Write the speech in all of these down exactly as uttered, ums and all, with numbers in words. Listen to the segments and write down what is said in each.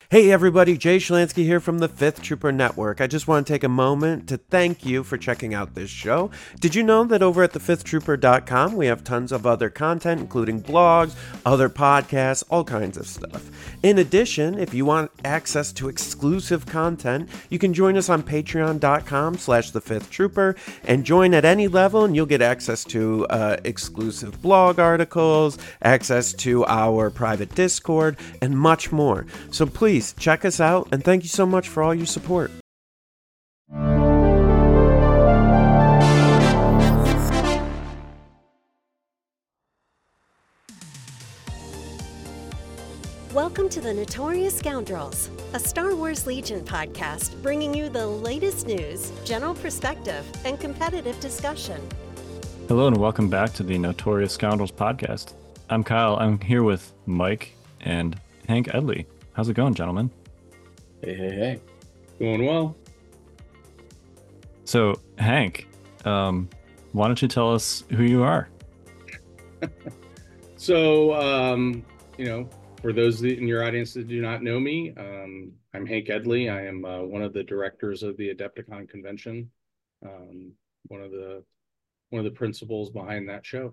Hey everybody, Jay Schlansky here from the Fifth Trooper Network. I just want to take a moment to thank you for checking out this show. Did you know that over at the fifth trooper dot com we have tons of other content, including blogs, other podcasts, all kinds of stuff. In addition, if you want access to exclusive content, you can join us on patreon dot com slash the fifth trooper and join at any level and you'll get access to uh, exclusive blog articles, access to our private Discord, and much more. So please check us out, and thank you so much for all your support. Welcome to the Notorious Scoundrels, a Star Wars Legion podcast bringing you the latest news, general perspective, and competitive discussion. Hello and welcome back to the Notorious Scoundrels podcast. I'm Kyle. I'm here with Mike and Hank Edley. How's it going, gentlemen? Hey, hey, hey. Going well. So, Hank, um, why don't you tell us who you are? so, um, you know, for those in your audience that do not know me, um, I'm Hank Edley. I am uh, one of the directors of the Adepticon convention. Um, one of the one of the principals behind that show.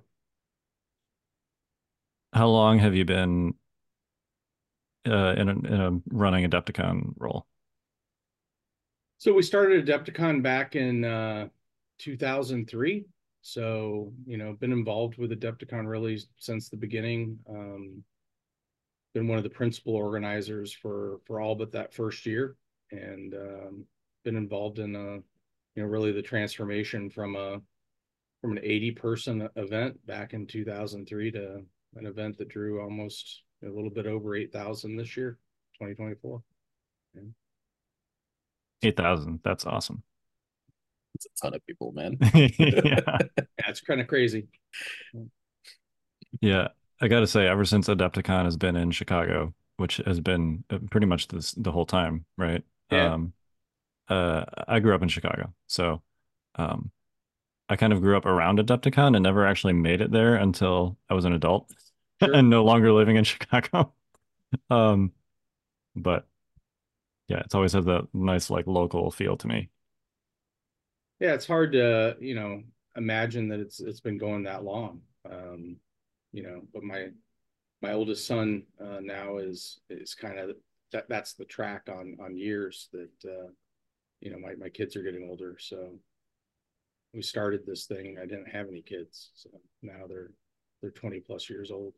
How long have you been uh, in, a, in a running Adepticon role? So we started Adepticon back in uh, two thousand three. So, you know, been involved with Adepticon really since the beginning. Um, been one of the principal organizers for, for all but that first year, and um, been involved in, a, you know, really the transformation from a from an eighty person event back in two thousand three to an event that drew almost a little bit over eight thousand this year, twenty twenty-four. Yeah. eight thousand. That's awesome. It's a ton of people, man. yeah. yeah, it's kind of crazy. Yeah, I got to say, ever since Adepticon has been in Chicago, which has been pretty much this the whole time, right? Yeah. Um, uh, I grew up in Chicago, so um, I kind of grew up around Adepticon and never actually made it there until I was an adult Sure. and no longer living in Chicago. um, but yeah, it's always had that nice like local feel to me. Yeah, it's hard to, you know, imagine that it's it's been going that long. Um, you know, but my my oldest son uh, now is is kind of that that's the track on on years that uh, you know, my my kids are getting older. So we started this thing. I didn't have any kids, so now they're they're twenty plus years old.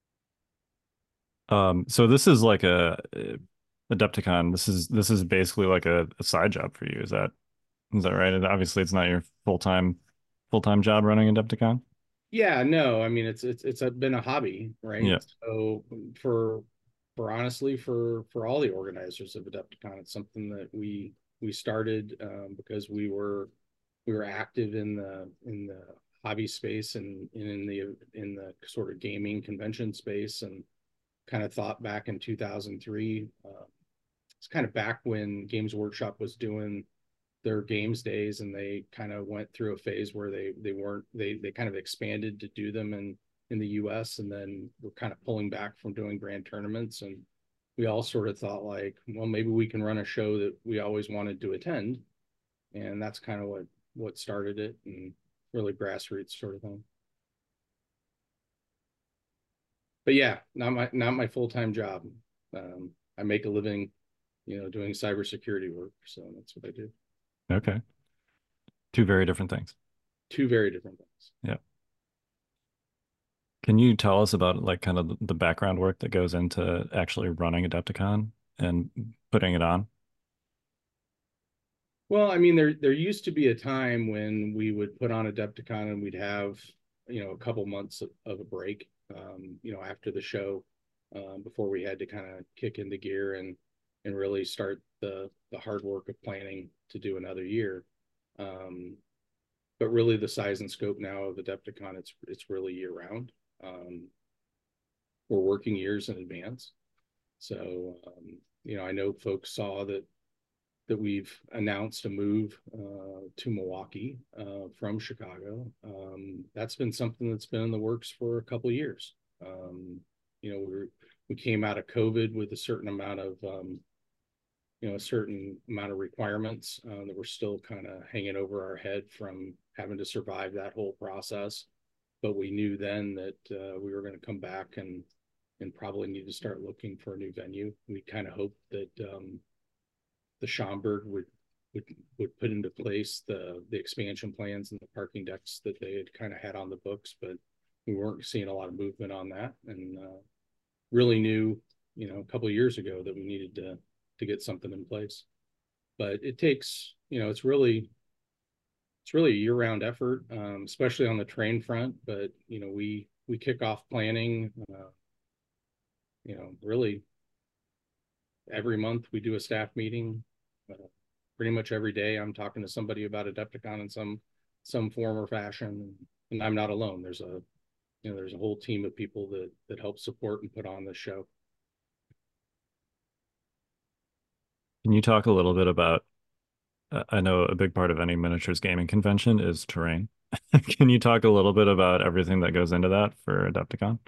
Um, so this is like a, a Adepticon. This is this is basically like a, a side job for you. Is that is that right? And obviously, it's not your full time full time job running Adepticon. Yeah, no, I mean it's it's it's a, been a hobby, right? Yeah. So for for honestly for for all the organizers of Adepticon, it's something that we we started um, because we were we were active in the in the hobby space and in the in the sort of gaming convention space, and kind of thought back in two thousand three. Uh, it's kind of back when Games Workshop was doing their games days, and they kind of went through a phase where they they weren't they they kind of expanded to do them in in the U S, and then we're kind of pulling back from doing grand tournaments, and we all sort of thought like, well, maybe we can run a show that we always wanted to attend, and that's kind of what what started it, and really grassroots sort of thing. But yeah, not my not my full-time job. Um, I make a living, you know, doing cybersecurity work, so that's what I do. Okay. Two very different things. Two very different things. Yeah. Can you tell us about like kind of the background work that goes into actually running Adepticon and putting it on? Well, I mean, there there used to be a time when we would put on Adepticon and we'd have, you know, a couple months of, of a break, um, you know, after the show, um, before we had to kind of kick into gear and and really start the the hard work of planning to do another year. Um, but really, the size and scope now of Adepticon, it's it's really year round. Um, we're working years in advance, so um, you know, I know folks saw that that we've announced a move uh, to Milwaukee uh, from Chicago. Um, that's been something that's been in the works for a couple of years. Um, you know, we're we came out of COVID with a certain amount of, um, you know, a certain amount of requirements uh, that were still kind of hanging over our head from having to survive that whole process. But we knew then that uh, we were going to come back and and probably need to start looking for a new venue. We kind of hoped that um, the Schaumburg would would would put into place the the expansion plans and the parking decks that they had kind of had on the books, but we weren't seeing a lot of movement on that, and uh, really knew, you know, a couple of years ago that we needed to to get something in place. But it takes, you know, it's really it's really a year-round effort, um, especially on the train front. But you know, we we kick off planning, uh, you know, really every month we do a staff meeting. Uh, pretty much every day I'm talking to somebody about Adepticon in some some form or fashion, and I'm not alone. There's a you know there's a whole team of people that that help support and put on this show. Can you talk a little bit about, uh, I know a big part of any miniatures gaming convention is terrain. Can you talk a little bit about everything that goes into that for Adepticon?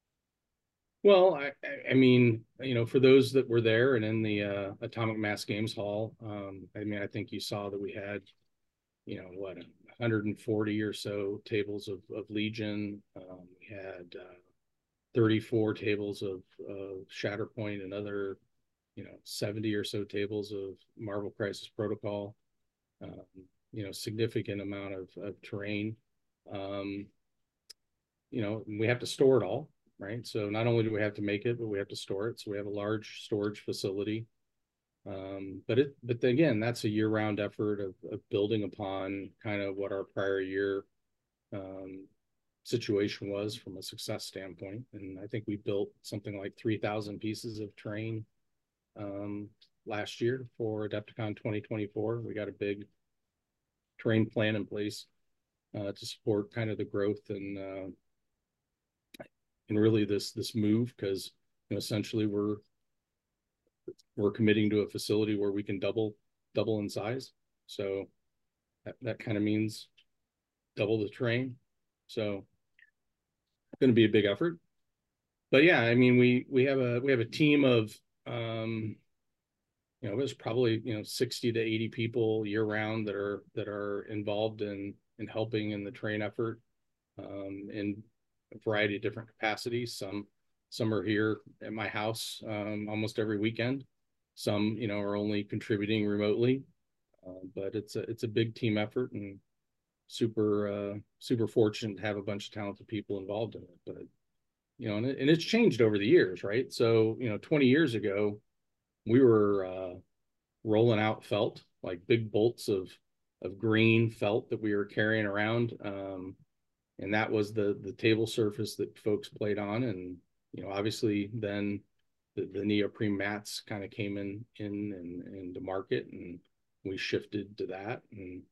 Well, I, I mean, you know, for those that were there and in the uh, Atomic Mass Games Hall, um, I mean, I think you saw that we had, you know, what, one hundred forty or so tables of, of Legion. Um, we had uh, thirty-four tables of, of Shatterpoint, and other, you know, seventy or so tables of Marvel Crisis Protocol. Um, you know, significant amount of, of terrain. Um, you know, we have to store it all. Right. So not only do we have to make it, but we have to store it. So we have a large storage facility. Um, but it, but then again, that's a year-round effort of, of building upon kind of what our prior year um, situation was from a success standpoint. And I think we built something like three thousand pieces of terrain um, last year for Adepticon twenty twenty-four. We got a big terrain plan in place uh, to support kind of the growth and uh, and really this this move, because you know, essentially we're we're committing to a facility where we can double double in size. So that, that kind of means double the terrain. So it's going to be a big effort. But yeah, I mean, we we have a we have a team of um, you know, there's probably, you know, sixty to eighty people year round that are that are involved in in helping in the terrain effort um, in a variety of different capacities. Some some are here at my house um, almost every weekend. Some, you know, are only contributing remotely, uh, but it's a it's a big team effort, and super uh, super fortunate to have a bunch of talented people involved in it. But you know, and, it, and it's changed over the years, right? So you know, twenty years ago, we were uh, rolling out felt, like big bolts of of green felt that we were carrying around. Um, and that was the the table surface that folks played on. And you know, obviously then the, the neoprene mats kind of came in in and into market, and we shifted to that. And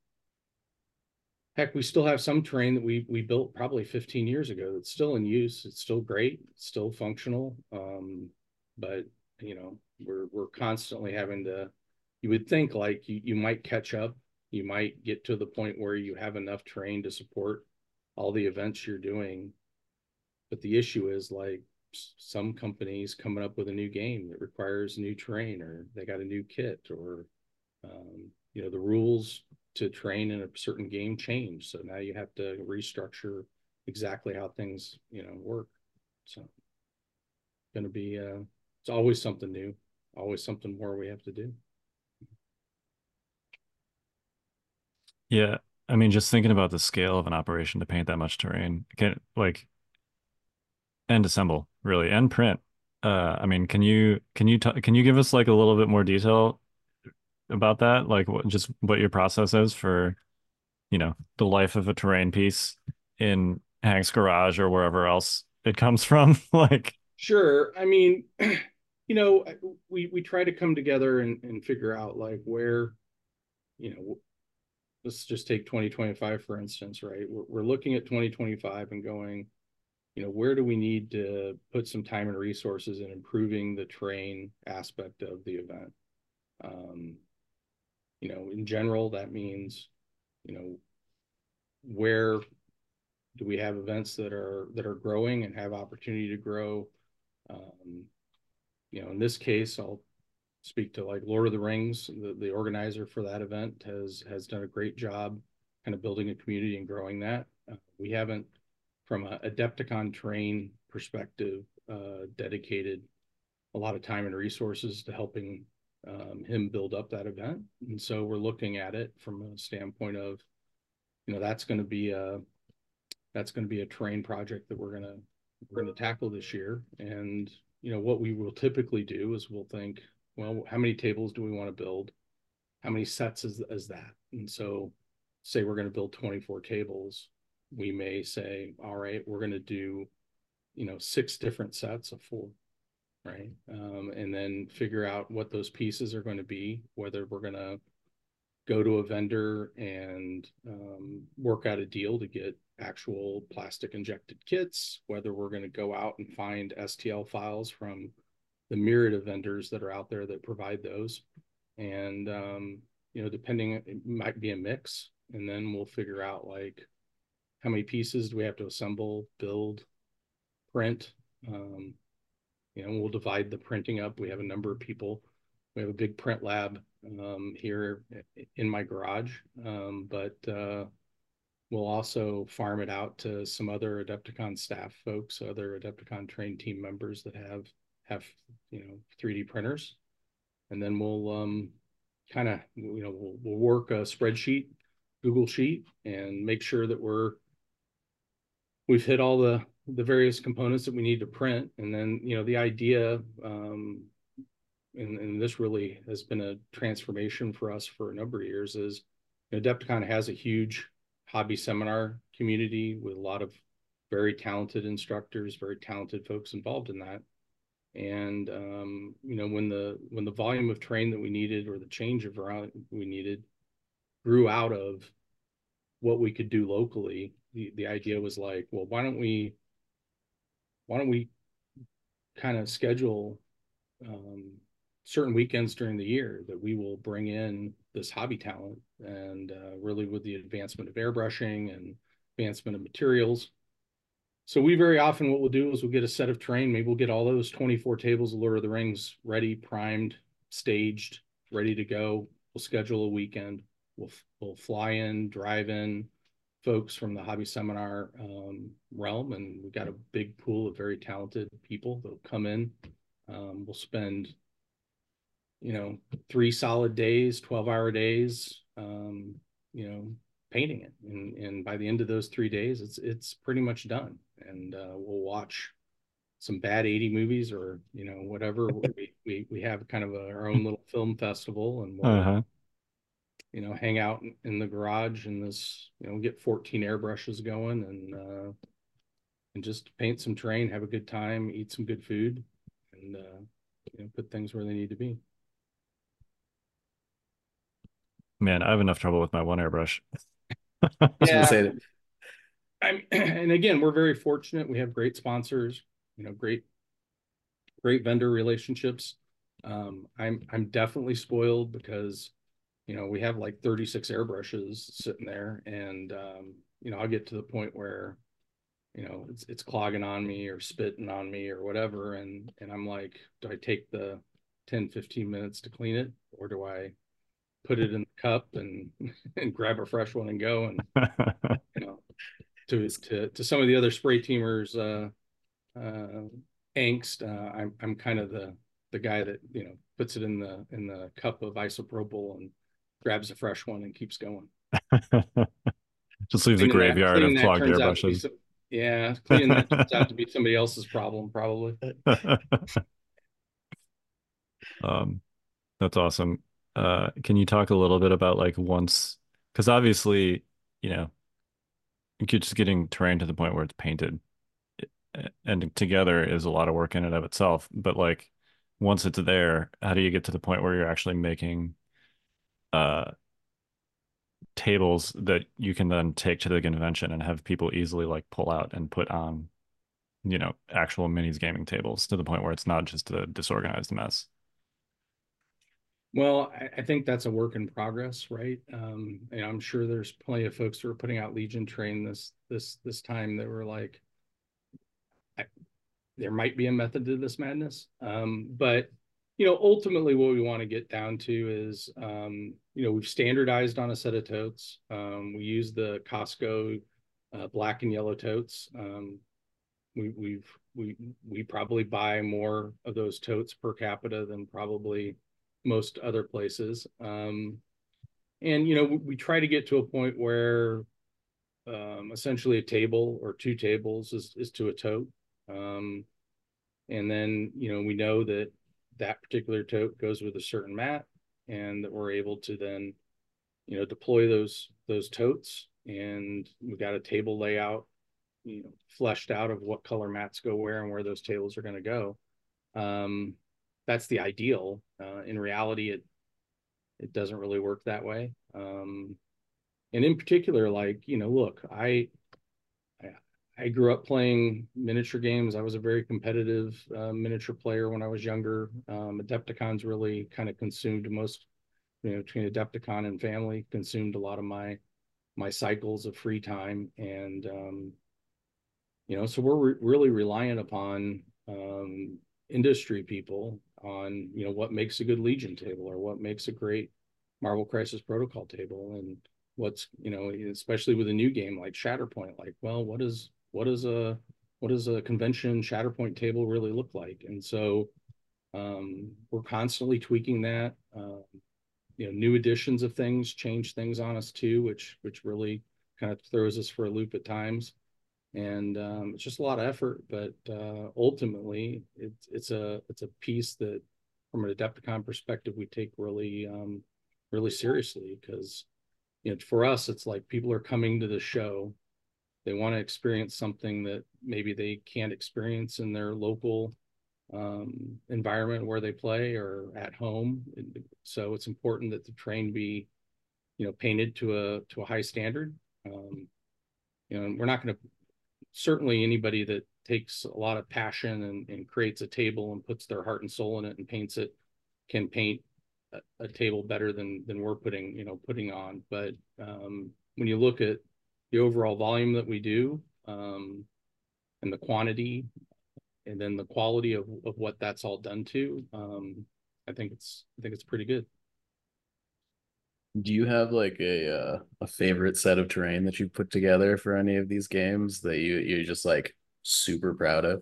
heck, we still have some terrain that we we built probably fifteen years ago that's still in use. It's still great, it's still functional. Um, but you know, we're we're constantly having to, you would think like you, you might catch up, you might get to the point where you have enough terrain to support all the events you're doing. But the issue is, like, some companies coming up with a new game that requires new terrain, or they got a new kit, or um, you know, the rules to train in a certain game change, so now you have to restructure exactly how things, you know, work. So it's going to be uh it's always something new, always something more we have to do. Yeah, I mean, just thinking about the scale of an operation to paint that much terrain, can like and assemble really and print. Uh, I mean, can you can you t can you give us like a little bit more detail about that? Like what just what your process is for, you know, the life of a terrain piece in Hank's garage or wherever else it comes from? Like, Sure. I mean, you know, we we try to come together and, and figure out like where, you know, let's just take twenty twenty-five for instance, right? We're, we're looking at twenty twenty-five and going, you know, where do we need to put some time and resources in improving the terrain aspect of the event? Um, you know, in general, that means, you know, where do we have events that are that are growing and have opportunity to grow? Um, you know, in this case, I'll speak to like Lord of the Rings. The, the organizer for that event has has done a great job kind of building a community and growing that. Uh, we haven't, from a Adepticon train perspective, uh, dedicated a lot of time and resources to helping um, him build up that event. And so we're looking at it from a standpoint of, you know, that's going to be a that's going to be a terrain project that we're going to we're going to tackle this year. And you know, what we will typically do is we'll think, well, how many tables do we want to build? How many sets is, is that? And so say we're going to build twenty-four tables, we may say, all right, we're going to do, you know, six different sets of four, right? Um, and then figure out what those pieces are going to be, whether we're going to go to a vendor and um, work out a deal to get actual plastic injected kits, whether we're going to go out and find S T L files from the myriad of vendors that are out there that provide those. And, um, you know, depending, it might be a mix. And then we'll figure out like how many pieces do we have to assemble, build, print. Um, you know, we'll divide the printing up. We have a number of people. We have a big print lab um, here in my garage, um, but uh, we'll also farm it out to some other Adepticon staff folks, other Adepticon trained team members that have have you know three D printers, and then we'll um, kind of you know we'll, we'll work a spreadsheet, Google Sheet, and make sure that we're we've hit all the the various components that we need to print. And then you know the idea. Um, And, and this really has been a transformation for us for a number of years, is you know, Adepticon has a huge hobby seminar community with a lot of very talented instructors, very talented folks involved in that. And, um, you know, when the when the volume of terrain that we needed, or the change of around we needed, grew out of what we could do locally, the, the idea was like, well, why don't we, why don't we kind of schedule um, certain weekends during the year that we will bring in this hobby talent, and uh, really with the advancement of airbrushing and advancement of materials. So we very often, what we'll do is we'll get a set of terrain. Maybe we'll get all those twenty-four tables of Lord of the Rings ready, primed, staged, ready to go. We'll schedule a weekend. We'll, we'll fly in, drive in folks from the hobby seminar um, realm. And we've got a big pool of very talented people that'll come in. Um, we'll spend you know, three solid days, twelve hour days, um, you know, painting it. And, and by the end of those three days, it's, it's pretty much done. And uh, we'll watch some bad eighty movies, or, you know, whatever. we, we, we have kind of a, our own little film festival, and we'll, uh-huh. you know, hang out in, in the garage, and this, you know, get fourteen airbrushes going, and, uh, and just paint some terrain, have a good time, eat some good food, and, uh, you know, put things where they need to be. Man, I have enough trouble with my one airbrush. I was gonna say that. I'm, and again, we're very fortunate. We have great sponsors, you know, great, great vendor relationships. Um, I'm, I'm definitely spoiled because, you know, we have like thirty-six airbrushes sitting there, and, um, you know, I'll get to the point where, you know, it's, it's clogging on me or spitting on me or whatever. And, and I'm like, do I take the ten, fifteen minutes to clean it, or do I put it in the cup and and grab a fresh one and go? And you know, to to to some of the other spray teamers uh uh angst, uh i'm i'm kind of the the guy that, you know, puts it in the in the cup of isopropyl and grabs a fresh one and keeps going. Just leave the graveyard of clogged airbrushes. Some, yeah cleaning that turns out to be somebody else's problem, probably. um that's awesome. Uh, can you talk a little bit about like once, because obviously, you know, just getting terrain to the point where it's painted and together is a lot of work in and of itself. But like once it's there, how do you get to the point where you're actually making uh, tables that you can then take to the convention and have people easily like pull out and put on, you know, actual minis gaming tables, to the point where it's not just a disorganized mess? Well, I, I think that's a work in progress, right? Um, and I'm sure there's plenty of folks who are putting out Legion terrain this this this time that were like, I, there might be a method to this madness. Um, but, you know, ultimately what we want to get down to is, um, you know, we've standardized on a set of totes. Um, we use the Costco uh, black and yellow totes. Um, we, we've, we, we probably buy more of those totes per capita than probably most other places. Um, and, you know, we, we try to get to a point where um, essentially a table or two tables is, is to a tote. Um, and then, you know, we know that that particular tote goes with a certain mat, and that we're able to then, you know, deploy those, those totes, and we got a table layout, you know, fleshed out of what color mats go where and where those tables are going to go. Um, that's the ideal. Uh, in reality, it, it doesn't really work that way. Um, and in particular, like, you know, look, I, I, I grew up playing miniature games. I was a very competitive uh, miniature player when I was younger. Um, Adepticons really kind of consumed most, you know, between Adepticon and family, consumed a lot of my my cycles of free time. And, um, you know, so we're re really reliant upon um, industry people on, you know, what makes a good Legion table, or what makes a great Marvel Crisis Protocol table, and what's, you know, especially with a new game like Shatterpoint, like, well, what is what is a what does a convention Shatterpoint table really look like? And so um, we're constantly tweaking that. Um, you know, new editions of things change things on us too, which which really kind of throws us for a loop at times. And um, it's just a lot of effort, but uh, ultimately it's it's a it's a piece that, from an Adepticon perspective, we take really um, really seriously, because, you know, for us, it's like people are coming to the show, they want to experience something that maybe they can't experience in their local um, environment where they play or at home. So it's important that the terrain be, you know, painted to a to a high standard. Um, you know, and we're not going to, certainly anybody that takes a lot of passion and, and creates a table and puts their heart and soul in it and paints it can paint a, a table better than than we're putting, you know, putting on. But um, when you look at the overall volume that we do, um, and the quantity, and then the quality of, of what that's all done to, um, I think it's I think it's pretty good. Do you have like a uh, a favorite set of terrain that you've put together for any of these games that you you're just like super proud of?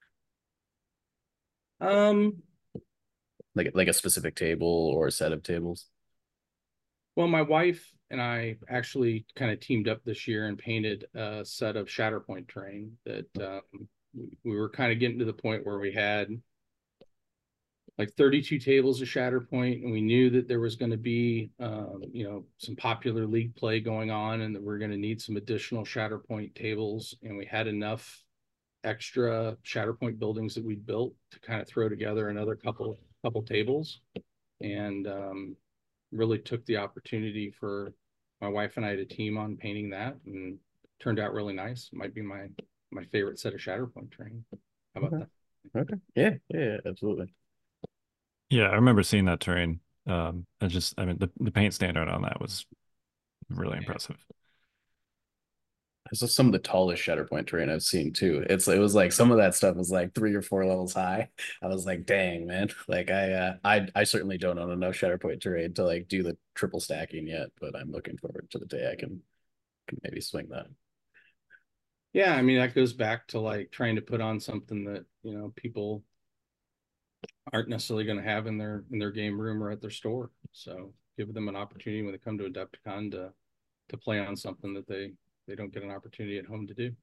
Um, Like like a specific table or a set of tables? well, my wife and I actually kind of teamed up this year and painted a set of Shatterpoint terrain that um, we were kind of getting to the point where we had like thirty-two tables of Shatterpoint, and we knew that there was going to be, um, you know, some popular league play going on, and that we're going to need some additional Shatterpoint tables. And we had enough extra Shatterpoint buildings that we built to kind of throw together another couple couple tables, and um, really took the opportunity for my wife and I to team on painting that, and turned out really nice. Might be my my favorite set of Shatterpoint terrain. How about Okay. that? Okay. Yeah, yeah, yeah, absolutely. Yeah, I remember seeing that terrain. Um, I just, I mean, the, the paint standard on that was really impressive. This is some of the tallest Shatterpoint terrain I've seen too. It's it was like some of that stuff was like three or four levels high. I was like, dang, man. Like I uh, I I certainly don't own enough Shatterpoint terrain to like do the triple stacking yet, but I'm looking forward to the day I can can maybe swing that. Yeah, I mean, that goes back to like trying to put on something that, you know, people aren't necessarily going to have in their in their game room or at their store. So give them an opportunity when they come to Adepticon to to play on something that they they don't get an opportunity at home to do.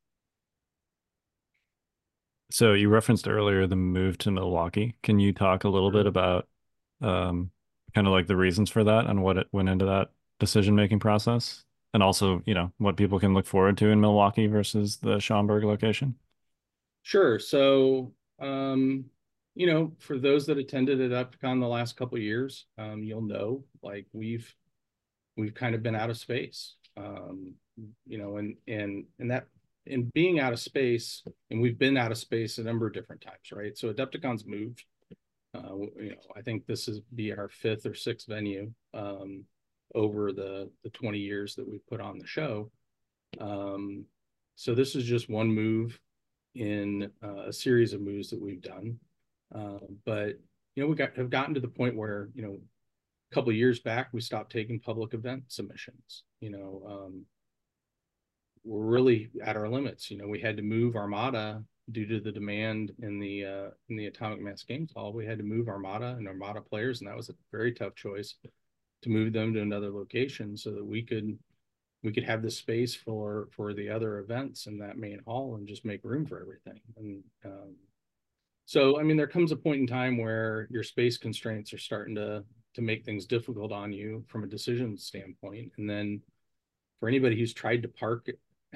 So you referenced earlier the move to Milwaukee. Can you talk a little bit about um, kind of like the reasons for that and what it went into that decision-making process? And also, you know, what people can look forward to in Milwaukee versus the Schaumburg location? Sure. So, um, you know, for those that attended Adepticon the last couple of years, um, you'll know, like we've we've kind of been out of space, um, you know, and and and that in being out of space, and we've been out of space a number of different times, right? So Adepticon's moved. Uh, you know, I think this is be our fifth or sixth venue um, over the the twenty years that we've put on the show. Um, so this is just one move in uh, a series of moves that we've done. Uh, but you know, we got have gotten to the point where, you know, a couple of years back we stopped taking public event submissions. You know, um, we're really at our limits. You know, we had to move Armada due to the demand in the uh, in the Atomic Mass Games Hall. We had to move Armada and Armada players, and that was a very tough choice to move them to another location so that we could we could have the space for for the other events in that main hall and just make room for everything. And um, so, I mean, there comes a point in time where your space constraints are starting to to make things difficult on you from a decision standpoint. And then for anybody who's tried to park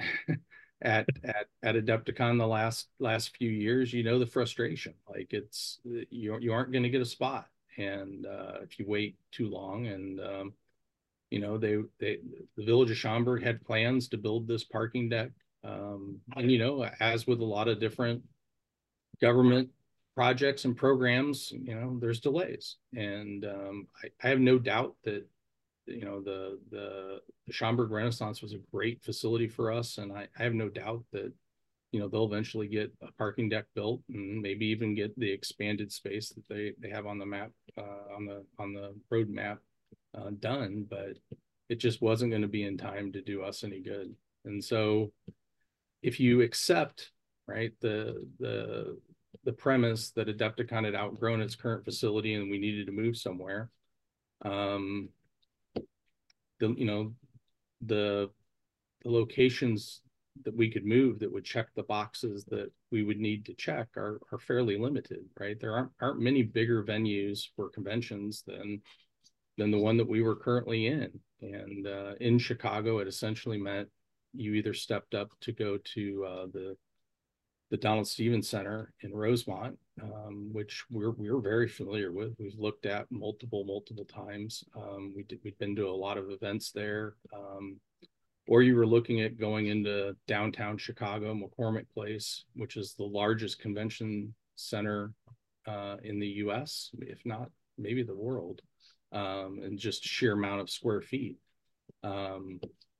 at at at Adepticon the last last few years, you know the frustration. Like it's you you aren't going to get a spot, and uh, if you wait too long, and um, you know they they the Village of Schaumburg had plans to build this parking deck, um, and you know, as with a lot of different government projects and programs, you know, there's delays, and um, I, I have no doubt that you know the the the Schaumburg Renaissance was a great facility for us, and I, I have no doubt that you know they'll eventually get a parking deck built and maybe even get the expanded space that they they have on the map uh, on the on the road map uh, done, but it just wasn't going to be in time to do us any good. And so if you accept right the the the premise that Adepticon had outgrown its current facility and we needed to move somewhere, um, the you know the the locations that we could move that would check the boxes that we would need to check are are fairly limited, right? There aren't aren't many bigger venues for conventions than than the one that we were currently in. And uh, in Chicago, it essentially meant you either stepped up to go to uh, the the Donald Stevens Center in Rosemont, um, which we're we're very familiar with. We've looked at multiple multiple times. Um, we did we've been to a lot of events there. Um, or you were looking at going into downtown Chicago, McCormick Place, which is the largest convention center uh, in the U S, if not maybe the world, um, and just sheer amount of square feet. Um,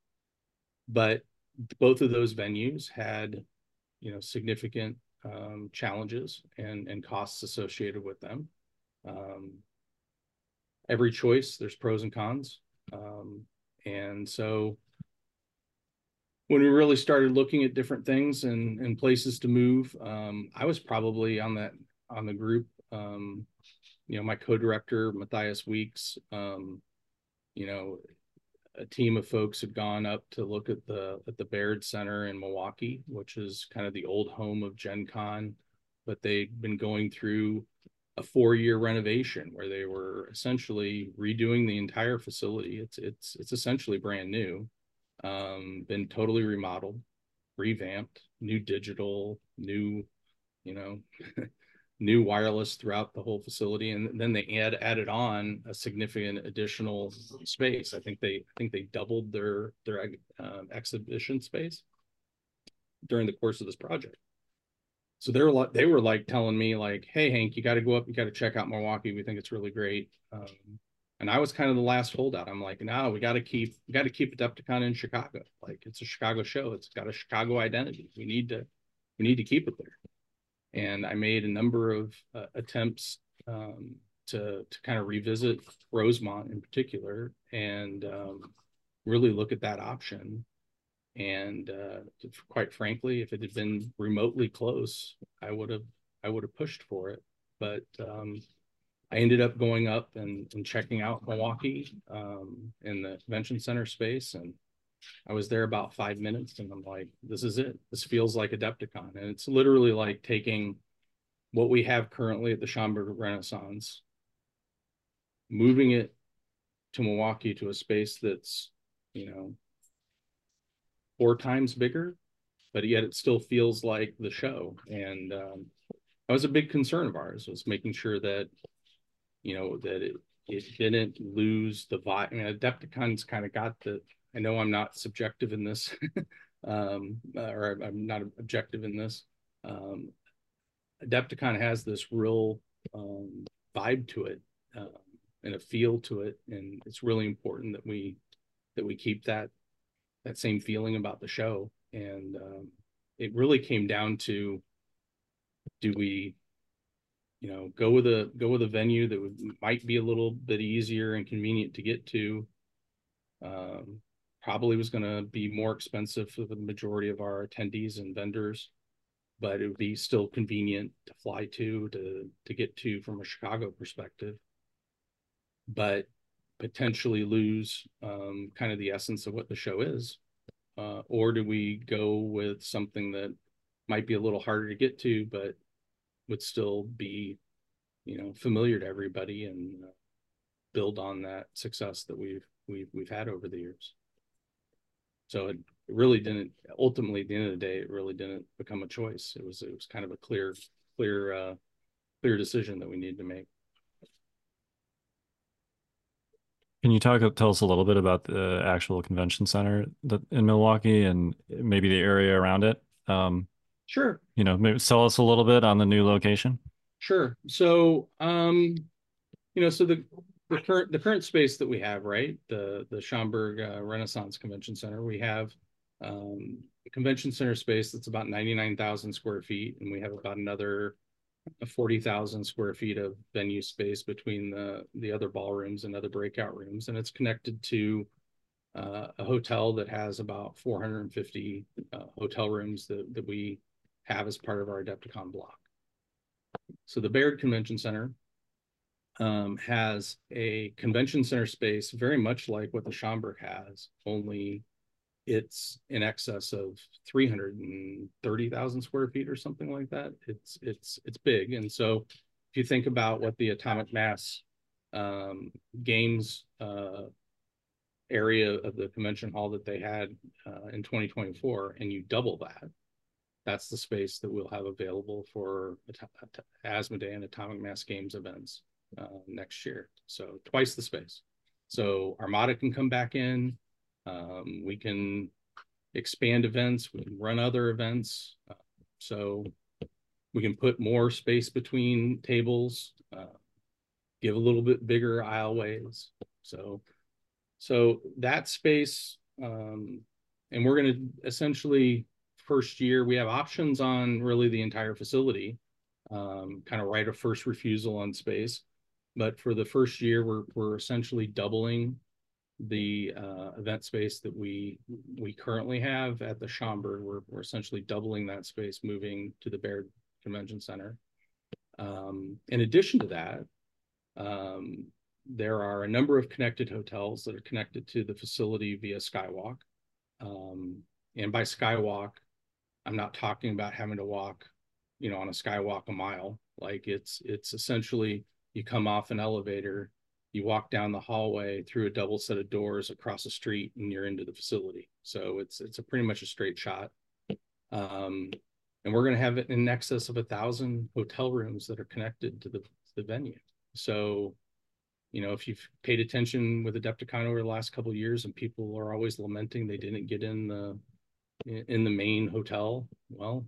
but both of those venues had you know, significant um, challenges and, and costs associated with them. Um, every choice, there's pros and cons. Um, and so when we really started looking at different things and, and places to move, um, I was probably on that, on the group, um, you know, my co-director, Matthias Weeks, um, you know, a team of folks had gone up to look at the at the Baird Center in Milwaukee, which is kind of the old home of Gen Con, but they'd been going through a four-year renovation where they were essentially redoing the entire facility. It's it's it's essentially brand new, um, been totally remodeled, revamped, new digital, new, you know, new wireless throughout the whole facility, and then they add added on a significant additional space. I think they I think they doubled their their uh, exhibition space during the course of this project. So they were like they were like telling me like, "Hey Hank, you got to go up, you got to check out Milwaukee. We think it's really great." Um, and I was kind of the last holdout. I'm like, "No, we got to keep we got to keep Adepticon in Chicago. Like it's a Chicago show. It's got a Chicago identity. We need to we need to keep it there." And I made a number of uh, attempts um, to to kind of revisit Rosemont in particular and um, really look at that option. And uh, quite frankly, if it had been remotely close, I would have I would have pushed for it. But um, I ended up going up and, and checking out Milwaukee um, in the convention center space, and I was there about five minutes and I'm like, this is it. This feels like Adepticon. And it's literally like taking what we have currently at the Schaumburg Renaissance, moving it to Milwaukee to a space that's, you know, four times bigger, but yet it still feels like the show. And um, that was a big concern of ours, was making sure that, you know, that it, it didn't lose the vibe. I mean, Adepticon's kind of got the, I know I'm not subjective in this, um, or I'm not objective in this. Um, Adepticon has this real um, vibe to it um, and a feel to it, and it's really important that we that we keep that that same feeling about the show. And um, it really came down to, do we, you know, go with a go with a venue that would, might be a little bit easier and convenient to get to. Um, probably was going to be more expensive for the majority of our attendees and vendors, but it would be still convenient to fly to, to, to get to from a Chicago perspective, but potentially lose um, kind of the essence of what the show is. Uh, or do we go with something that might be a little harder to get to, but would still be, you know, familiar to everybody, and uh, build on that success that we've we've we've had over the years. So it really didn't, ultimately at the end of the day, it really didn't become a choice. It was it was kind of a clear clear uh, clear decision that we needed to make. Can you talk tell us a little bit about the actual convention center that in Milwaukee and maybe the area around it? Um, Sure. You know, maybe tell us a little bit on the new location. Sure. So, um, you know, so the the current the current space that we have, right, the the Schaumburg uh, Renaissance Convention Center, we have um, a convention center space that's about ninety-nine thousand square feet, and we have about another forty thousand square feet of venue space between the the other ballrooms and other breakout rooms, and it's connected to uh, a hotel that has about four hundred fifty uh, hotel rooms that that we have as part of our Adepticon block. So the Baird Convention Center um, has a convention center space very much like what the Schaumburg has, only it's in excess of three hundred thirty thousand square feet or something like that. It's it's it's big. And so if you think about what the Atomic Mass um, games uh, area of the convention hall that they had uh, in twenty twenty-four, and you double that, that's the space that we'll have available for Asmodee and Atomic Mass Games events uh, next year. So twice the space. So Armada can come back in. Um, we can expand events. We can run other events. Uh, so we can put more space between tables, uh, give a little bit bigger aisleways. So, so that space, um, and we're going to essentially, first year, we have options on really the entire facility, um, kind of right of first refusal on space. But for the first year, we're, we're essentially doubling the uh, event space that we we currently have at the Schaumburg. We're, we're essentially doubling that space, moving to the Baird Convention Center. Um, in addition to that, um, there are a number of connected hotels that are connected to the facility via Skywalk. Um, and by Skywalk, I'm not talking about having to walk, you know, on a skywalk a mile. Like it's it's essentially, you come off an elevator, you walk down the hallway through a double set of doors across the street, and you're into the facility. So it's it's a pretty much a straight shot. Um, and we're going to have it in excess of a thousand hotel rooms that are connected to the, to the venue. So, you know, if you've paid attention with Adepticon over the last couple of years, and people are always lamenting they didn't get in the in the main hotel, well,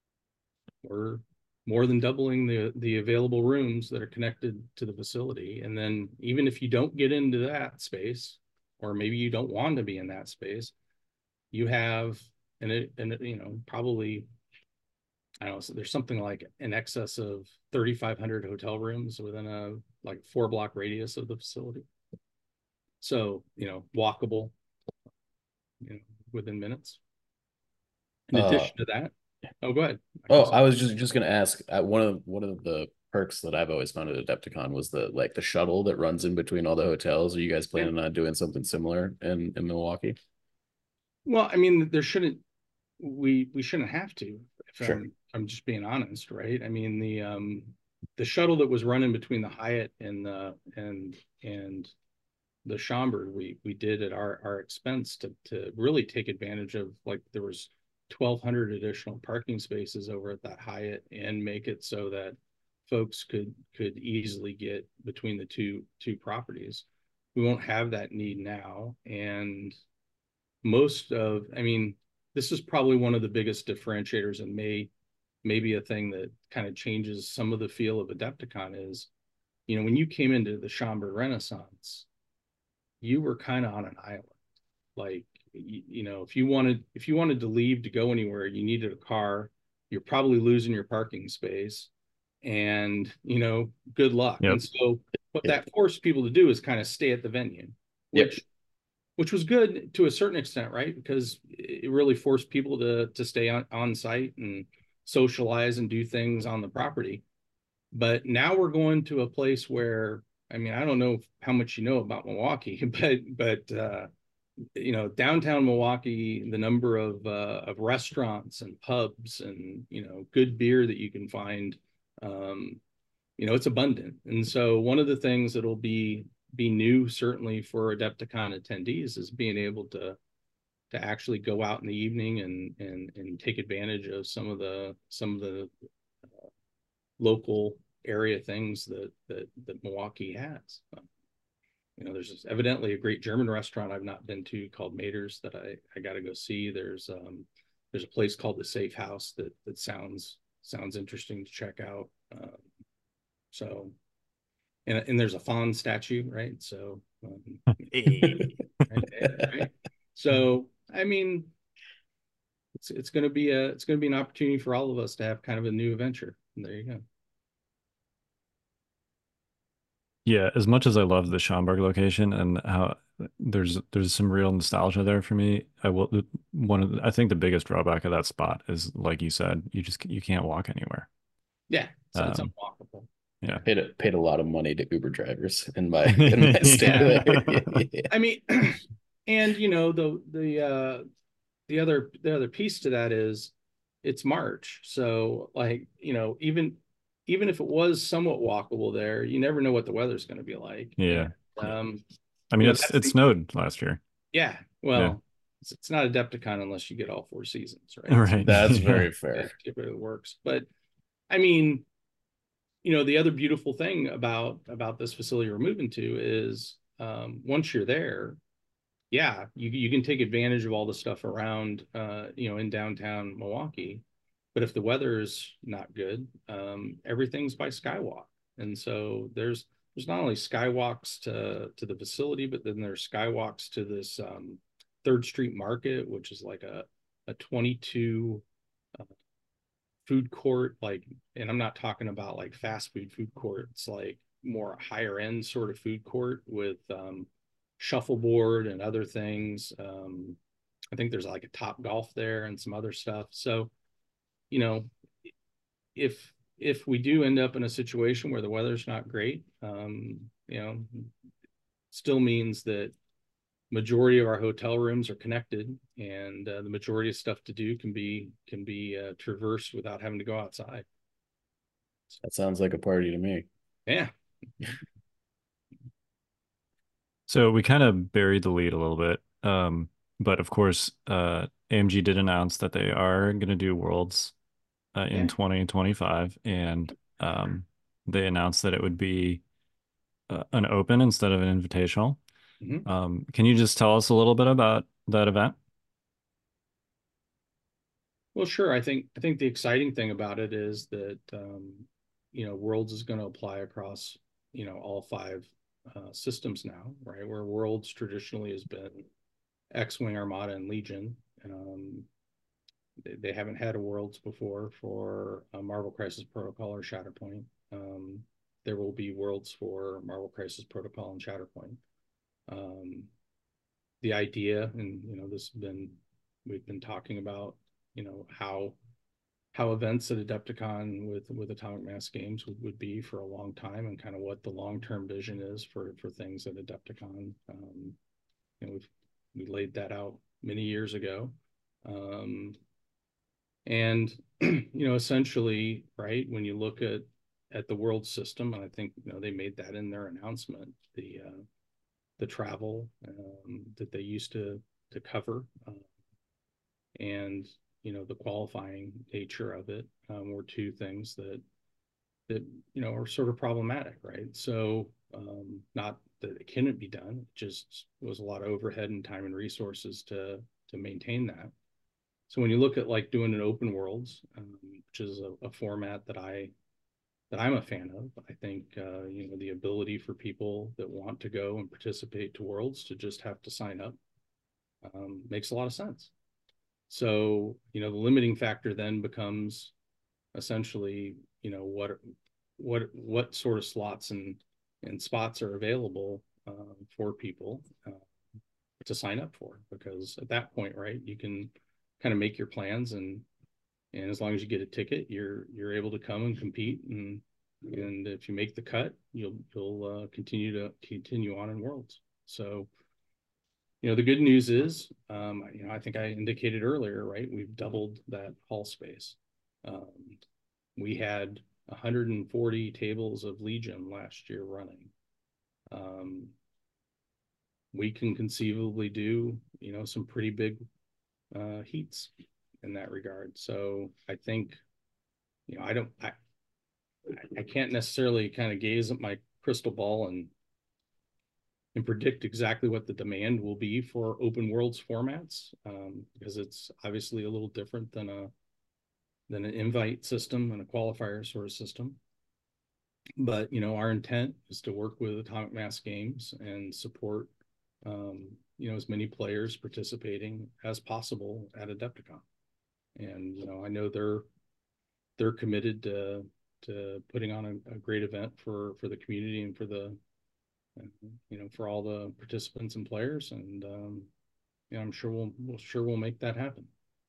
we're more than doubling the the available rooms that are connected to the facility. And then even if you don't get into that space, or maybe you don't want to be in that space, you have and it and you know, probably, I don't know, so there's something like in excess of thirty-five hundred hotel rooms within a like four block radius of the facility. So, you know, walkable, you know, within minutes. In Uh, addition to that, oh, go ahead. I Oh, say- I was just just gonna ask. Uh, one of one of the perks that I've always found at Adepticon was the like the shuttle that runs in between all the hotels. Are you guys planning on doing something similar in in Milwaukee? Well, I mean, there shouldn't we we shouldn't have to. If Sure. I'm I'm just being honest, right? I mean, the um the shuttle that was running between the Hyatt and the and and the Schaumburg, we we did at our our expense to to really take advantage of, like, there was twelve hundred additional parking spaces over at that Hyatt, and make it so that folks could could easily get between the two two properties. We won't have that need now, and most of, I mean, this is probably one of the biggest differentiators, and may maybe a thing that kind of changes some of the feel of Adepticon is, you know, when you came into the Schaumburg Renaissance, you were kind of on an island. Like, you, you know, if you wanted if you wanted to leave to go anywhere, you needed a car. You're probably losing your parking space, and you know, good luck. Yep. And so, what Yep. that forced people to do is kind of stay at the venue, Yep. which which was good to a certain extent, right? Because it really forced people to to stay on, on site and socialize and do things on the property. But now we're going to a place where, I mean, I don't know how much you know about Milwaukee, but but uh, you know, downtown Milwaukee, the number of uh, of restaurants and pubs and you know, good beer that you can find, um, you know, it's abundant. And so one of the things that'll be be new certainly for Adepticon attendees is being able to to actually go out in the evening and and and take advantage of some of the some of the uh, local area things that that that Milwaukee has. Um, you know, there's evidently a great German restaurant I've not been to called Mater's that I I got to go see. There's um there's a place called the Safe House that that sounds sounds interesting to check out. Um, so and and there's a fawn statue, right? So um, right, right. So I mean, it's it's going to be a it's going to be an opportunity for all of us to have kind of a new adventure. And there you go. Yeah, as much as I love the Schaumburg location and how there's there's some real nostalgia there for me, I will one of the, I think the biggest drawback of that spot is like you said, you just you can't walk anywhere. Yeah, so it's Um, unwalkable. yeah. Paid a, paid a lot of money to Uber drivers in my in my stay there. Yeah. I mean, and you know, the the uh the other the other piece to that is it's March. So like, you know, even even if it was somewhat walkable there, you never know what the weather's going to be like. Yeah. And, um, I mean, you know, it's that's it the- snowed last year. yeah, well, Yeah. it's, it's not Adepticon unless you get all four seasons, right? Right. That's Yeah. very So fair. that typically works. But I mean, you know, the other beautiful thing about about this facility we're moving to is um, once you're there, yeah, you you can take advantage of all the stuff around, uh, you know, in downtown Milwaukee. But if the weather is not good, um, everything's by skywalk, and so there's there's not only skywalks to to the facility, but then there's skywalks to this um, Third Street Market, which is like a a twenty-two uh, food court, like, and I'm not talking about like fast food food court. It's like more higher end sort of food court with um, shuffleboard and other things. Um, I think there's like a Top Golf there and some other stuff. So, you know, if if we do end up in a situation where the weather's not great, um, you know, still means that majority of our hotel rooms are connected, and uh, the majority of stuff to do can be can be uh, traversed without having to go outside. That sounds like a party to me. Yeah. So we kind of buried the lead a little bit. Um, but of course, uh, A M G did announce that they are going to do Worlds uh, in Yeah. twenty twenty-five, and um, they announced that it would be uh, an open instead of an invitational. Mhm. Um, can you just tell us a little bit about that event? Well, sure. I think I think the exciting thing about it is that um, you know, Worlds is going to apply across, you know, all five uh, systems now, right? Where Worlds traditionally has been X-Wing, Armada, and Legion. Um, they, they haven't had a Worlds before for uh, Marvel Crisis Protocol or Shatterpoint. Um, there will be Worlds for Marvel Crisis Protocol and Shatterpoint. Um, the idea, and you know, this has been we've been talking about, you know, how how events at Adepticon with with Atomic Mass Games would, would be for a long time, and kind of what the long-term vision is for for things at Adepticon. Um, you know, we've we laid that out many years ago. Um, and you know, essentially, right, when you look at at the world system, and I think, you know, they made that in their announcement, the uh, the travel um, that they used to to cover, uh, and you know, the qualifying nature of it um, were two things that that you know are sort of problematic, right? So um, not that it couldn't be done, it just was a lot of overhead and time and resources to to maintain that. So when you look at like doing an open worlds, um, which is a, a format that I that I'm a fan of, I think uh, you know, the ability for people that want to go and participate to Worlds to just have to sign up um, makes a lot of sense. So, you know, the limiting factor then becomes essentially, you know, what what what sort of slots and and spots are available uh, for people uh, to sign up for, because at that point, right, you can kind of make your plans, and and as long as you get a ticket, you're you're able to come and compete, and and if you make the cut, you'll you'll uh, continue to continue on in Worlds. So, you know, the good news is, um, you know, I think I indicated earlier, right, we've doubled that hall space. Um, we had one hundred forty tables of Legion last year running. Um, we can conceivably do, you know, some pretty big uh, heats in that regard. So I think, you know, I don't, I, I can't necessarily kind of gaze at my crystal ball and and predict exactly what the demand will be for open worlds formats, um, because it's obviously a little different than a than an invite system and a qualifier sort of system. But, you know, our intent is to work with Atomic Mass Games and support, um, you know, as many players participating as possible at Adepticon. And, you know, I know they're they're committed to to putting on a, a great event for for the community and for the you know for all the participants and players. And um, yeah, I'm sure we'll we'll sure we'll make that happen.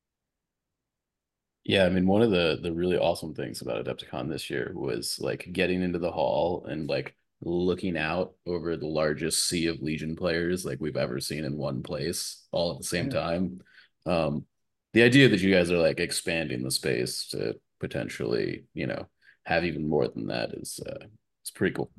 Yeah, I mean, one of the the really awesome things about Adepticon this year was like getting into the hall and like looking out over the largest sea of Legion players like we've ever seen in one place all at the same Yeah. time. Um, the idea that you guys are like expanding the space to potentially, you know, have even more than that is uh, it's pretty cool.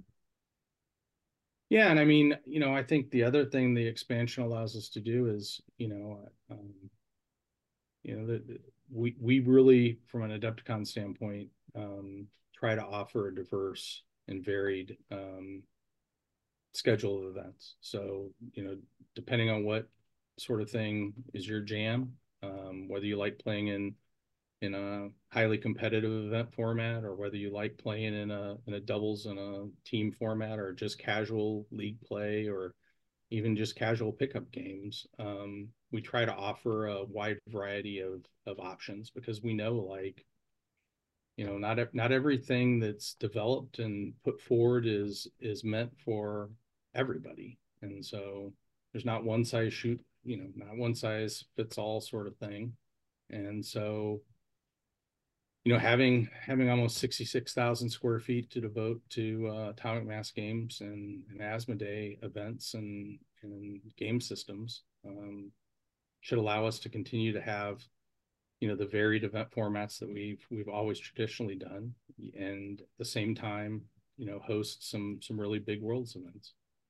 Yeah, and I mean, you know, I think the other thing the expansion allows us to do is, you know, um, you know, that we we really, from an Adepticon standpoint, um, try to offer a diverse and varied um, schedule of events. So, you know, depending on what sort of thing is your jam, um, whether you like playing in in a highly competitive event format, or whether you like playing in a in a doubles and a team format, or just casual league play, or even just casual pickup games. Um, we try to offer a wide variety of of options, because we know, like, you know, not not everything that's developed and put forward is is meant for everybody. And so there's not one size shoot, you know, not one size fits all sort of thing. And so, you know, having having almost sixty-six thousand square feet to devote to uh, Atomic Mass Games and, and Asmodee events and, and game systems um, should allow us to continue to have, you know, the varied event formats that we've we've always traditionally done, and at the same time, you know, host some some really big Worlds events.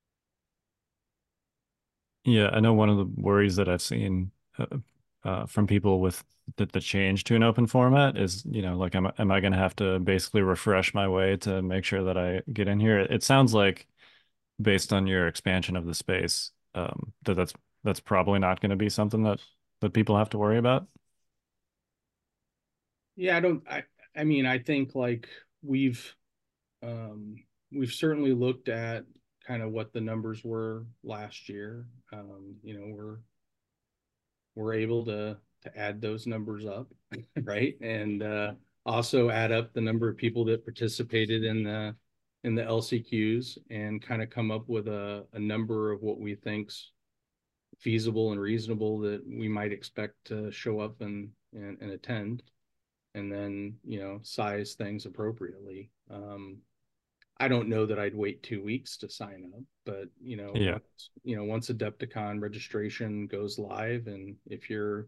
Yeah, I know one of the worries that I've seen uh, uh, from people with the, the change to an open format is, you know, like, am, am I going to have to basically refresh my way to make sure that I get in here? It sounds like, based on your expansion of the space, um, that that's that's probably not going to be something that that people have to worry about. Yeah, I don't. I I mean, I think, like, we've um, we've certainly looked at kind of what the numbers were last year. Um, you know, we're we're able to to add those numbers up, right? And uh, also add up the number of people that participated in the in the L C Qs, and kind of come up with a, a number of what we think's feasible and reasonable that we might expect to show up and and, and attend, and then, you know, size things appropriately. Um, I don't know that I'd wait two weeks to sign up, but, you know, Yeah. once, you know, once Adepticon registration goes live, and if you're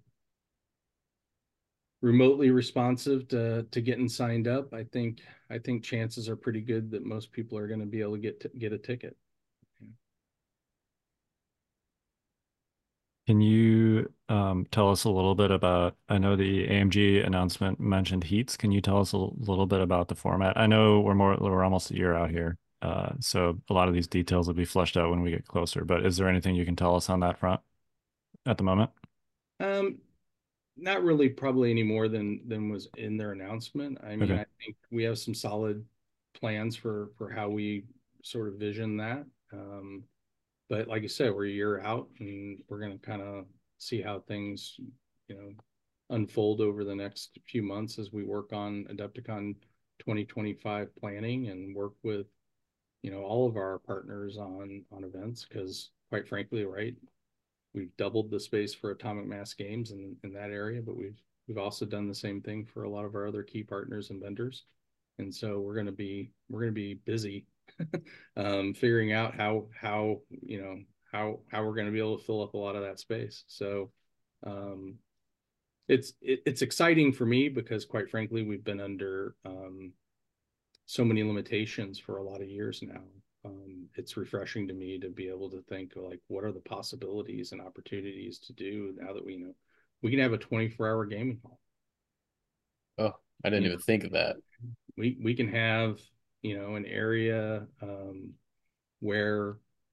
remotely responsive to to getting signed up, I think I think chances are pretty good that most people are going to be able to get to get a ticket. Can you um, tell us a little bit about, I know the A M G announcement mentioned heats. Can you tell us a little bit about the format? I know we're more, we're almost a year out here. Uh, so a lot of these details will be fleshed out when we get closer, but is there anything you can tell us on that front at the moment? Um, not really, probably any more than than was in their announcement. I mean, Okay. I think we have some solid plans for for how we sort of vision that. Um, but like I said, we're a year out, and we're going to kind of see how things, you know, unfold over the next few months as we work on Adepticon twenty twenty-five planning and work with, you know, all of our partners on on events, because quite frankly, right, we've doubled the space for Atomic Mass Games in, in that area, but we've we've also done the same thing for a lot of our other key partners and vendors. And so we're going to be we're going to be busy um, figuring out how how you know how how we're going to be able to fill up a lot of that space. So um, it's it, it's exciting for me because quite frankly, we've been under um, so many limitations for a lot of years now. Um, it's refreshing to me to be able to think like, what are the possibilities and opportunities to do now that we know we can have a twenty-four hour gaming hall. Oh, I didn't You even know, think of that. We we can have, you know, an area um, where,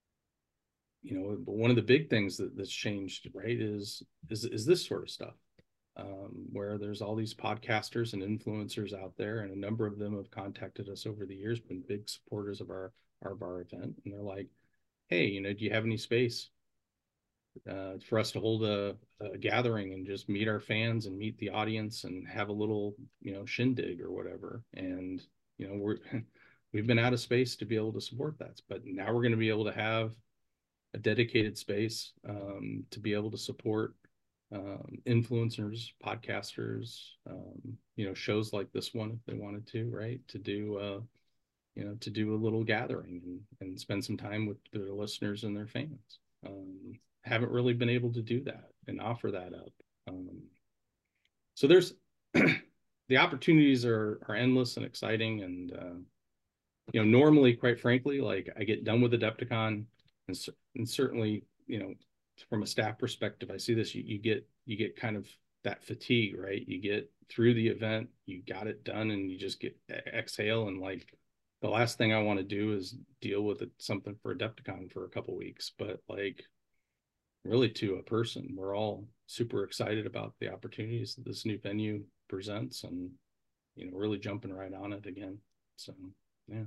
you know, one of the big things that, that's changed, right, is is is this sort of stuff. Um, where there's all these podcasters and influencers out there, and a number of them have contacted us over the years, been big supporters of our of our event, and they're like, "Hey, you know, do you have any space uh, for us to hold a, a gathering and just meet our fans and meet the audience and have a little, you know, shindig or whatever?" And you know, we're we've been out of space to be able to support that, but now we're going to be able to have a dedicated space um, to be able to support um, influencers, podcasters, um, you know, shows like this one if they wanted to, right? To do, uh, you know, to do a little gathering and, and spend some time with their listeners and their fans. Um, haven't really been able to do that and offer that up. Um, so there's the opportunities are are endless and exciting, and uh, you know, normally, quite frankly, like I get done with Adepticon, and, and certainly, you know, from a staff perspective, I see this, you, you get, you get kind of that fatigue, right? You get through the event, you got it done, and you just get exhale. And like, the last thing I want to do is deal with it, something for Adepticon for a couple weeks, but like really to a person, we're all super excited about the opportunities that this new venue presents, and, you know, really jumping right on it again. So, yeah.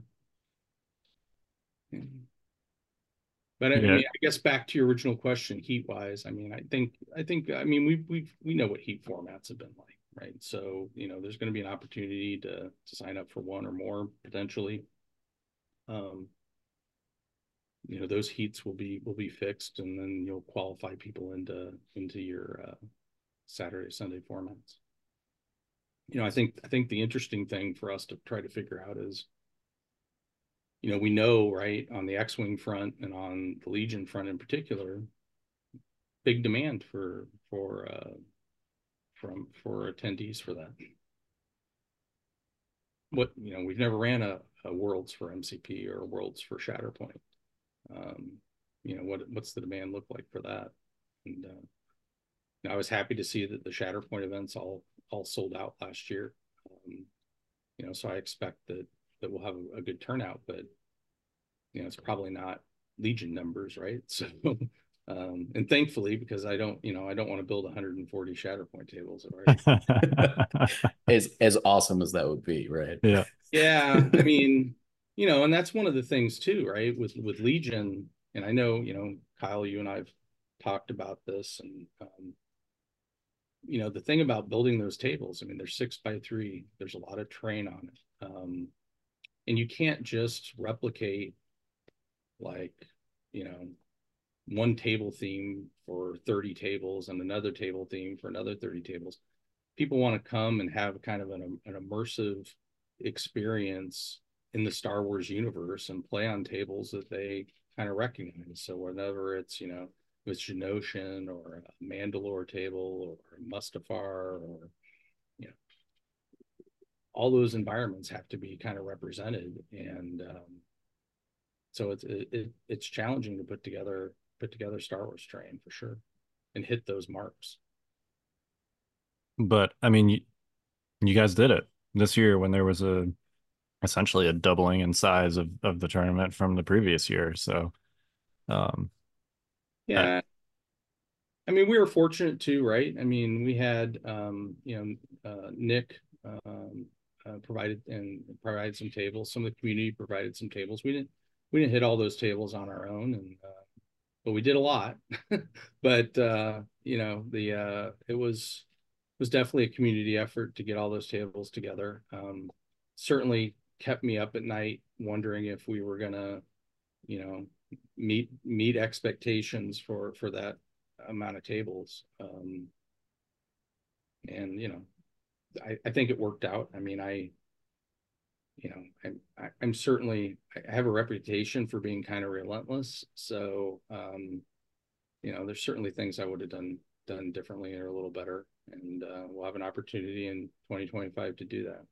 But I Yeah. mean, I guess back to your original question, heat wise, I mean, I think, I think, I mean, we we we know what heat formats have been like, right? So, you know, there's going to be an opportunity to to sign up for one or more potentially. Um, you know, those heats will be will be fixed, and then you'll qualify people into into your uh, Saturday, Sunday formats. You know, I think I think the interesting thing for us to try to figure out is, you know, we know, right, on the X-Wing front and on the Legion front in particular, big demand for for uh, from for attendees for that. What, you know, we've never ran a, a Worlds for M C P or a Worlds for Shatterpoint. Um, you know, what what's the demand look like for that? And uh, I was happy to see that the Shatterpoint events all all sold out last year. Um, you know, so I expect that that we'll have a, a good turnout, but you know, it's probably not Legion numbers, right? So, um, and thankfully, because I don't, you know, I don't want to build one hundred forty Shatterpoint tables. as as awesome as that would be, right? Yeah. Yeah, I mean, you know, and that's one of the things too, right? With with Legion, and I know, you know, Kyle, you and I've talked about this, and um, you know, the thing about building those tables, I mean, they're six by three. There's a lot of terrain on it, um, and you can't just replicate like, you know, one table theme for thirty tables and another table theme for another thirty tables. People want to come and have kind of an, an immersive experience in the Star Wars universe and play on tables that they kind of recognize. So whenever it's, you know, with Genoshan or a Mandalore table or Mustafar, or, you know, all those environments have to be kind of represented. And um, so it's it, it's challenging to put together put together Star Wars terrain for sure and hit those marks. But I mean, you, you guys did it this year when there was a essentially a doubling in size of of the tournament from the previous year. So, um, yeah, I, I mean, we were fortunate too, right? I mean, we had um, you know, uh, Nick um, uh, provided and provided some tables. Some of the community provided some tables. We didn't we didn't hit all those tables on our own, and uh, but we did a lot. But uh, you know, the uh, it was it was definitely a community effort to get all those tables together. Um, certainly kept me up at night wondering if we were gonna, you know, meet meet expectations for for that amount of tables. Um, and you know, I, I think it worked out. I mean, I, you know, I'm I, I'm certainly I have a reputation for being kind of relentless. So, um, you know, there's certainly things I would have done done differently or a little better, and uh, we'll have an opportunity in twenty twenty-five to do that.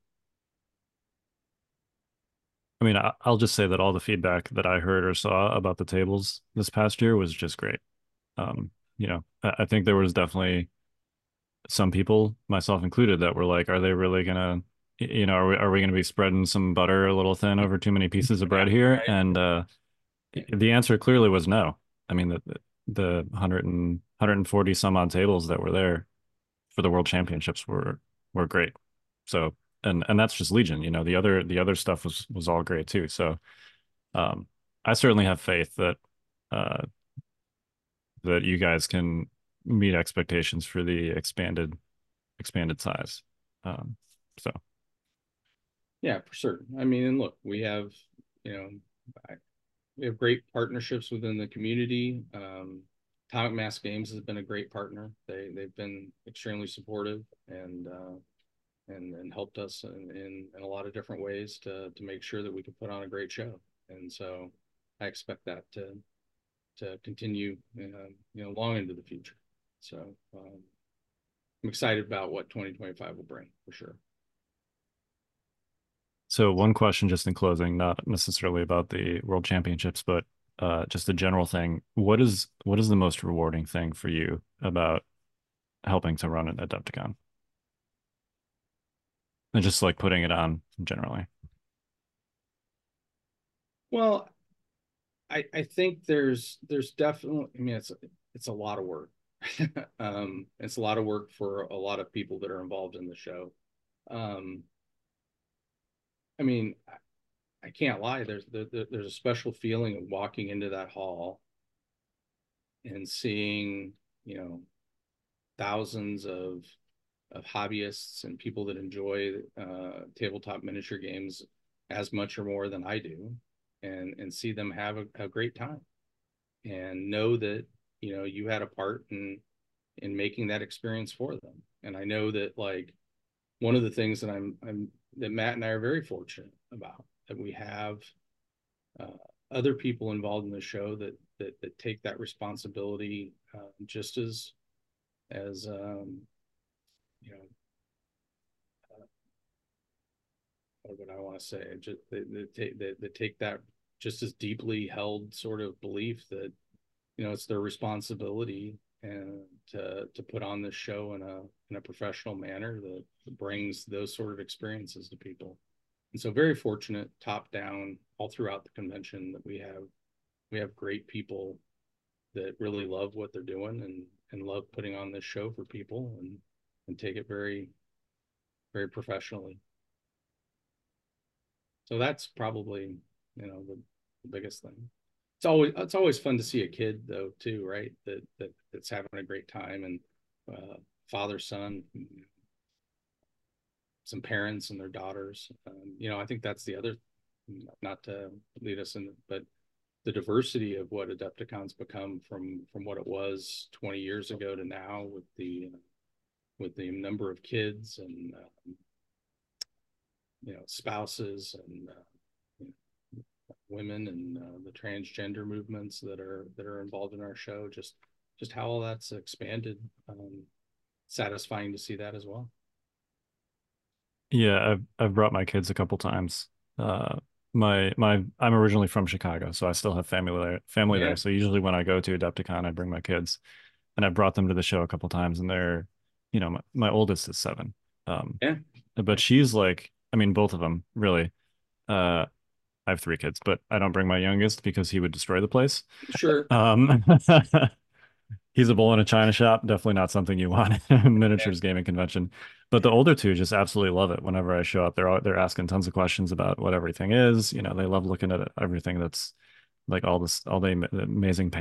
I mean, I, I'll just say that all the feedback that I heard or saw about the tables this past year was just great. Um, you know, I, I think there was definitely some people, myself included, that were like, are they really gonna, you know, are we, are we gonna be spreading some butter a little thin over too many pieces of bread here? And uh, the answer clearly was no. I mean, the the one hundred and one hundred forty some odd tables that were there for the World Championships were were great. So, and and that's just Legion. You know, the other the other stuff was was all great too. So, um, I certainly have faith that uh, that you guys can meet expectations for the expanded expanded size. Um, so Yeah, for certain. I mean, and look, we have, you know, I, we have great partnerships within the community. Um, Atomic Mass Games has been a great partner. They they've been extremely supportive and uh, and and helped us in, in in a lot of different ways to to make sure that we could put on a great show. And so I expect that to to continue, uh, you know, long into the future. So um, I'm excited about what twenty twenty-five will bring for sure. So one question just in closing, not necessarily about the World Championships, but uh, just a general thing. What is what is the most rewarding thing for you about helping to run an Adepticon? And just like putting it on generally. Well, I I think there's there's definitely, I mean, it's it's a lot of work. um, it's a lot of work for a lot of people that are involved in the show. Um, I mean, I can't lie. There's there, there's a special feeling of walking into that hall and seeing, you know, thousands of of hobbyists and people that enjoy uh, tabletop miniature games as much or more than I do, and and see them have a, a great time, and know that, you know, you had a part in in making that experience for them. And I know that, like, one of the things that I'm I'm that Matt and I are very fortunate about, that we have uh, other people involved in the show that that that take that responsibility uh, just as as um, you know, uh, what would I want to say? Just they, they take they, they take that just as deeply held sort of belief that, you know, it's their responsibility and to to put on this show in a in a professional manner that brings those sort of experiences to people. And so very fortunate, top down, all throughout the convention, that we have we have great people that really love what they're doing and and love putting on this show for people, and and take it very, very professionally. So that's probably, you know, the, the biggest thing. It's always it's always fun to see a kid though too, right? That that that's having a great time, and uh, father son, some parents and their daughters. Um, you know, I think that's the other, not to lead us in, but the diversity of what Adepticon's become from from what it was twenty years ago to now, with the uh, with the number of kids and um, you know, spouses and uh, you know, women, and uh, the transgender movements that are that are involved in our show. Just just how all that's expanded. Um, satisfying to see that as well. Yeah, I've I've brought my kids a couple times. Uh, my my I'm originally from Chicago, so I still have family there. Family Yeah. there. So usually when I go to Adepticon, I bring my kids, and I've brought them to the show a couple times, and they're, you know, my, my oldest is seven. Um, Yeah. but she's like, I mean, both of them really. Uh, I have three kids, but I don't bring my youngest because he would destroy the place. Sure. Um, he's a bull in a china shop. Definitely not something you want in a miniatures gaming convention. But the older two just absolutely love it. Whenever I show up, they're all, they're asking tons of questions about what everything is. You know, they love looking at everything that's like all this, all the amazing paint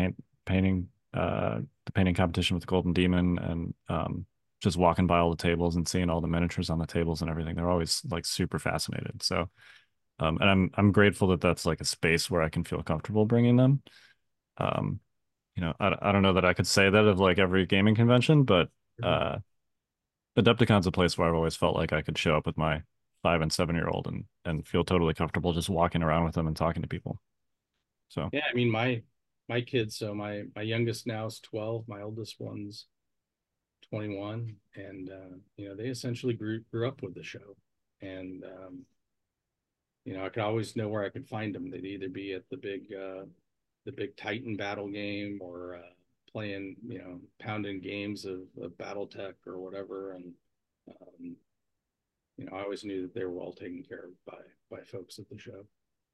painting uh the painting competition with the Golden Demon, and um just walking by all the tables and seeing all the miniatures on the tables and everything. They're always like super fascinated. So um and I'm I'm grateful that that's like a space where I can feel comfortable bringing them. Um you know, I, I don't know that I could say that of like every gaming convention, but uh Adepticon's a place where I've always felt like I could show up with my five and seven year old and and feel totally comfortable just walking around with them and talking to people. So Yeah, I mean my my kids. So my my youngest now is twelve. My oldest one's twenty-one, and uh, you know they essentially grew grew up with the show, and um, you know I could always know where I could find them. They'd either be at the big uh, the big Titan battle game or uh, playing you know pounding games of, of BattleTech or whatever, and um, you know I always knew that they were well taken care of by by folks at the show.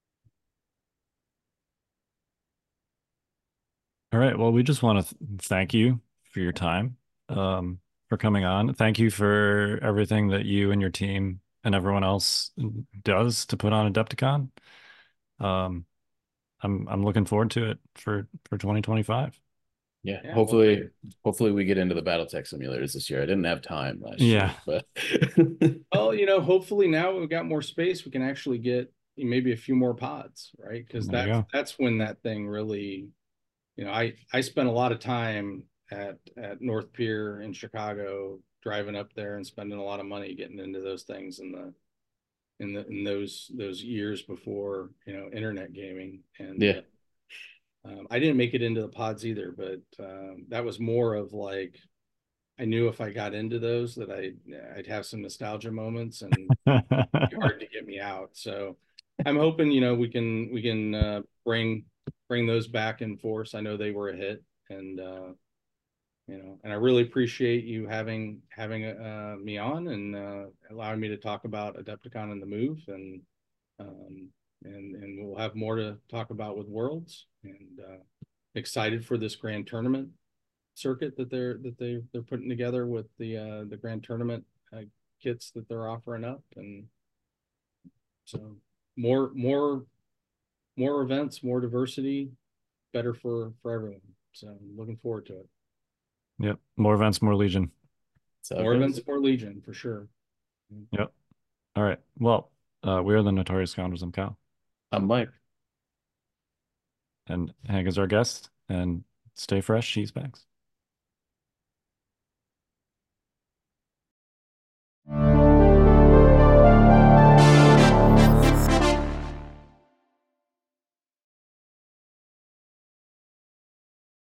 all right, well, we just want to th thank you for your time, um, for coming on. Thank you for everything that you and your team and everyone else does to put on Adepticon. Um, I'm I'm looking forward to it for for twenty twenty-five. Yeah, Yeah, well, hopefully, hopefully we get into the BattleTech simulators this year. I didn't have time last Yeah. year, but well, you know, hopefully now we've got more space, we can actually get maybe a few more pods, right? Because There you that's go. that's when that thing really, you know, I I spent a lot of time at at North Pier in Chicago, driving up there and spending a lot of money getting into those things in the in the in those those years before you know internet gaming, and yeah, um, I didn't make it into the pods either, but um, that was more of like I knew if I got into those that I I'd have some nostalgia moments and be hard to get me out. So I'm hoping you know we can we can uh, bring bring those back in force. I know they were a hit, and uh, you know, and I really appreciate you having having uh, me on and uh, allowing me to talk about Adepticon and the move, and um, and and we'll have more to talk about with Worlds, and uh, excited for this grand tournament circuit that they're that they they're putting together with the uh, the grand tournament uh, kits that they're offering up, and so more more more events, more diversity, better for for everyone. So I'm looking forward to it. Yep. More events, more Legion. so More events, more Legion for sure. Yep. All right. Well, uh, we are the Notorious Scoundrels. I'm Cal, I'm Mike. and Hank is our guest. And stay fresh, cheese bags.